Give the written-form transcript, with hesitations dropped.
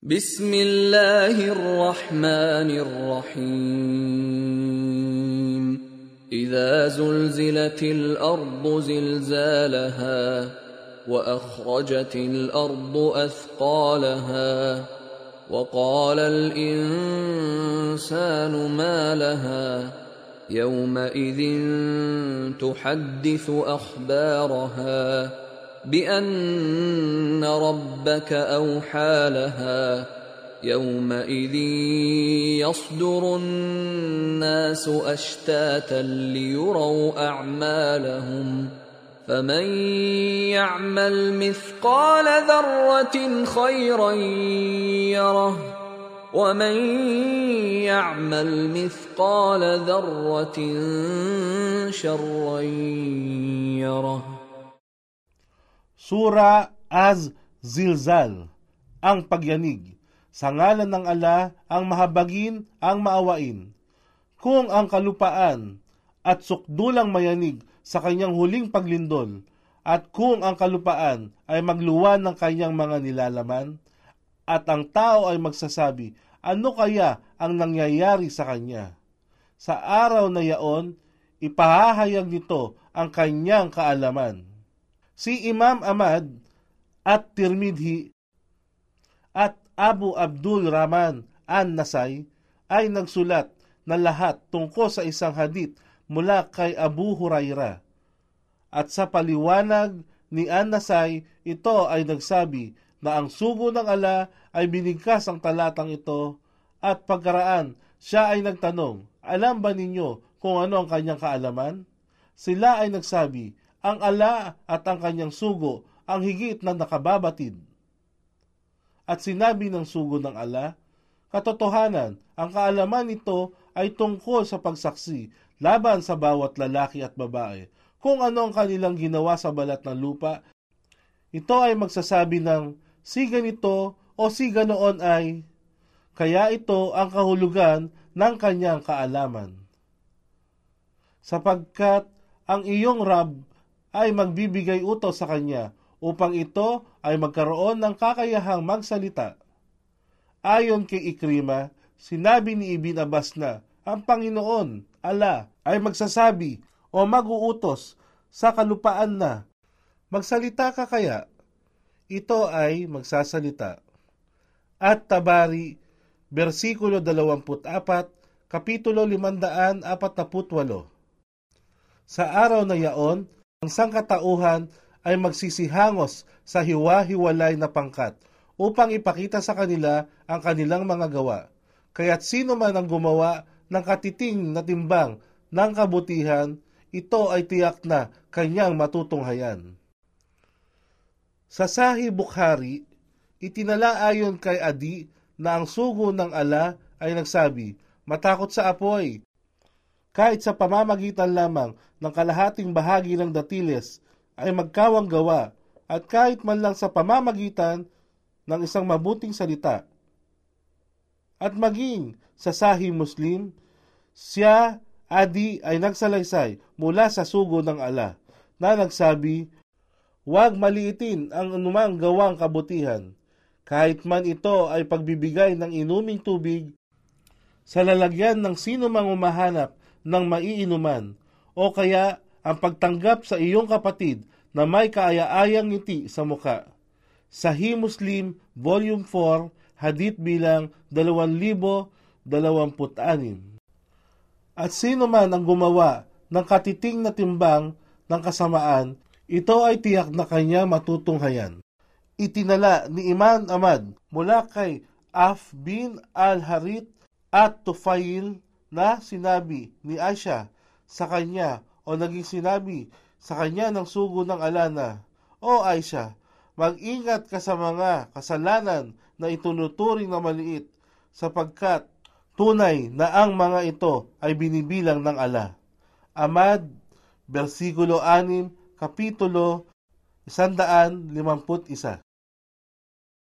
بسم الله الرحمن الرحيم إذا زلزلت الأرض زلزالها وأخرجت الأرض أثقالها وقال الإنسان ما لها يومئذ تحدث أخبارها بأن ربك أوحى لها يومئذ يصدر الناس أشتاتا ليروا أعمالهم فمن يعمل مثقال ذرة خيرا يره ومن يعمل مثقال ذرة شرا يره. Sura Az-Zilzal, ang pagyanig. Sa ngalan ng Allah, ang mahabagin, ang maawain. Kung ang kalupaan at sukdulang mayanig sa kanyang huling paglindol, at kung ang kalupaan ay magluwan ng kanyang mga nilalaman, at ang tao ay magsasabi, ano kaya ang nangyayari sa kanya? Sa araw na yaon, ipahahayag nito ang kanyang kaalaman. Si Imam Ahmad at Tirmidhi at Abu Abdul Rahman an-Nasai ay nagsulat na lahat tungkol sa isang hadith mula kay Abu Hurairah. At sa paliwanag ni an-Nasai, ito ay nagsabi na ang sugo ng Allah ay binigkas ang talatang ito at pagkaraan siya ay nagtanong, alam ba ninyo kung ano ang kanyang kaalaman? Sila ay nagsabi, ang Allah at ang kanyang sugo ang higit na nakababatid. At sinabi ng sugo ng Allah, katotohanan, ang kaalaman nito ay tungkol sa pagsaksi laban sa bawat lalaki at babae. Kung ano ang kanilang ginawa sa balat ng lupa, ito ay magsasabi ng si ganito o si ganoon ay, kaya ito ang kahulugan ng kanyang kaalaman. Sapagkat ang iyong Rab ay magbibigay utos sa kanya upang ito ay magkaroon ng kakayahang magsalita. Ayon kay Ikrima, sinabi ni Ibn Abbas na ang Panginoon, Allah, ay magsasabi o mag-uutos sa kalupaan na, magsalita ka kaya? Ito ay magsasalita. At Tabari, versikulo 24, kapitulo 548. Sa araw na yaon, ang sangkatauhan ay magsisihangos sa hiwa-hiwalay na pangkat upang ipakita sa kanila ang kanilang mga gawa. Kaya't sino man ang gumawa ng katiting na timbang ng kabutihan, ito ay tiyak na kanyang matutunghayan. Sa Sahih Bukhari, itinala ayon kay Adi na ang sugo ng Allah ay nagsabi, matakot sa apoy, kahit sa pamamagitan lamang ng kalahating bahagi ng datiles ay magkawang gawa at kahit man lang sa pamamagitan ng isang mabuting salita. At maging sa Sahih Muslim, siya, Adi, ay nagsalaysay mula sa sugo ng Allah na nagsabi, huwag maliitin ang anumang gawang kabutihan, kahit man ito ay pagbibigay ng inuming tubig sa lalagyan ng sino mang umahanap ng maiinuman, o kaya ang pagtanggap sa iyong kapatid na may kaaya-ayang ngiti sa muka. Sahih Muslim, Volume 4, Hadith bilang 2026. At sino man ang gumawa ng katiting na timbang ng kasamaan, ito ay tiyak na kanya matutunghayan. Itinala ni Imam Ahmad mula kay Af bin al-Harith at Tufail na sinabi ni Aisha sa kanya o naging sinabi sa kanya ng sugo ng Allah na, O Aisha, mag-ingat ka sa mga kasalanan na itunuturing na maliit sapagkat tunay na ang mga ito ay binibilang ng Allah. Ahmad, versikulo 6, kapitulo 151.